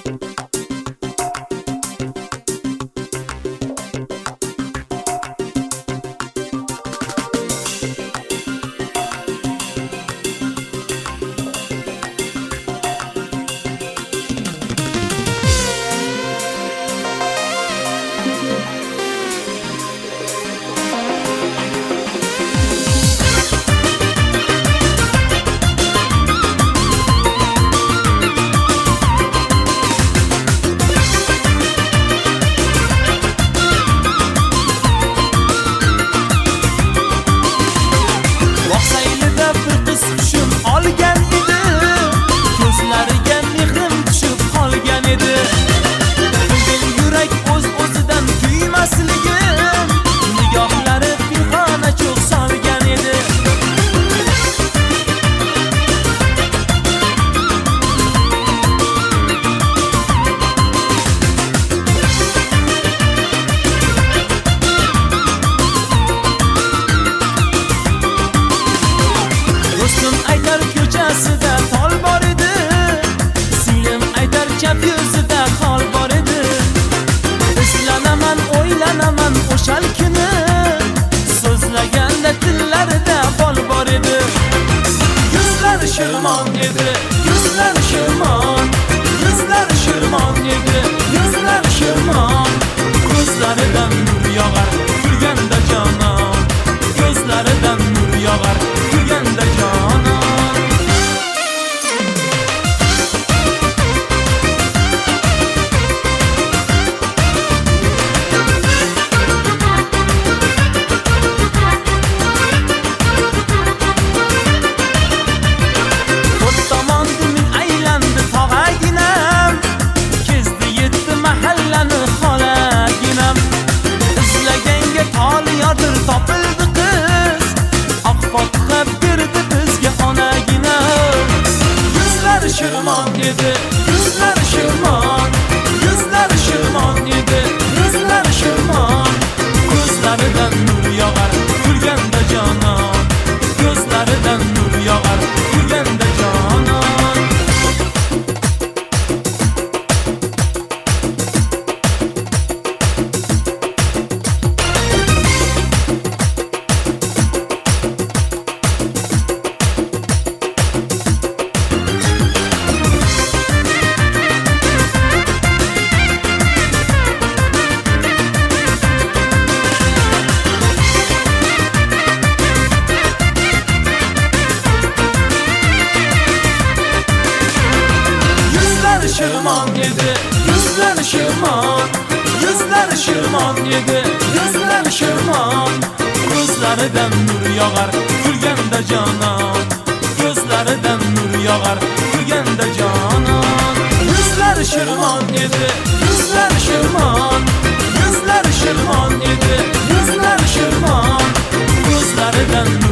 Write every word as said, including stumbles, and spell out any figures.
Şırman edi, yüzler şırman, yüzler şırman edi, yüzler şırman. Gözlerinden nur yağar, gülgende canan, gözlerinden nur yağar, gülgende canan. Şırman edi, yüzler şırman, yüzler şırman edi, yüzler şırman. Gözlerinden nur yağar, gülgende canan, gözlerinden nur yağar, gülgende canan. Şırman edi, yüzler şırman, yüzler şırman edi, yüzler şırman. Gözlerinden nur yağar, gülgende canan, gözlerinden nur yağar, gülgende canan. Yüzler şırman edi, yüzler şırman, yüzler şırman edi, yüzler şırman. Gözlerinden